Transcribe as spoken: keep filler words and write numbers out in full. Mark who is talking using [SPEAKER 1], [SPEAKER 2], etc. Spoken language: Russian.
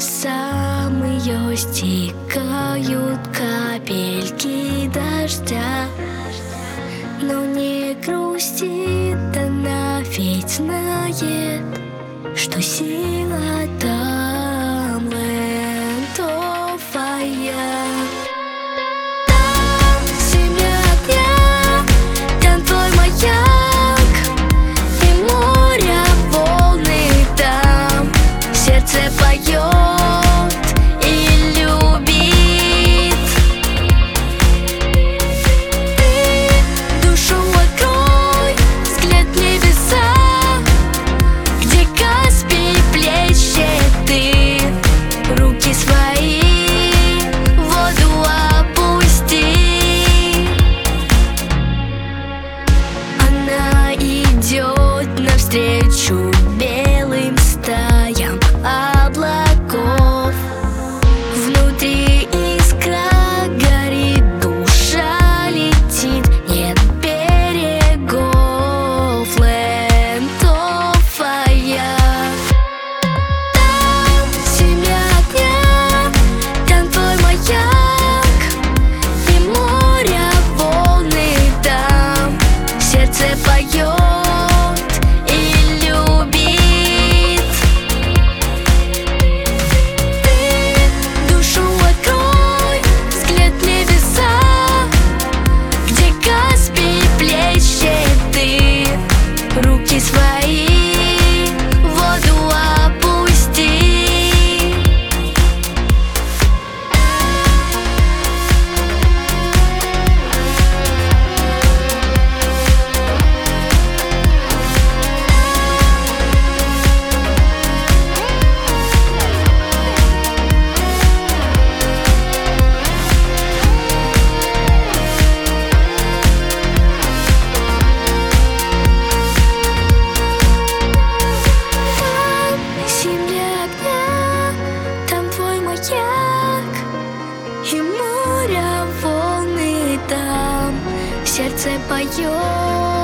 [SPEAKER 1] небесам ее стекают капельки дождя. Но не грустит она, ведь знает, что сила там лентовая. Там семя огня, там твой маяк, и море волны там. Сердце поет и любит. Ты душу открой, взгляд в небеса, где Каспий плещет, ты руки свои в воду опусти. Она идет навстречу белым стаям облаков. Внутри искра горит, душа летит, нет берегов, лентовая. Там семя огня, там твой маяк, и море волны там. Сердце поет и любит. Ты душу открой, взгляд в небеса, где Каспий плещет, ты руки свои в воду опусти. Там семя огня, там твой маяк, и море волны там. Сердце поет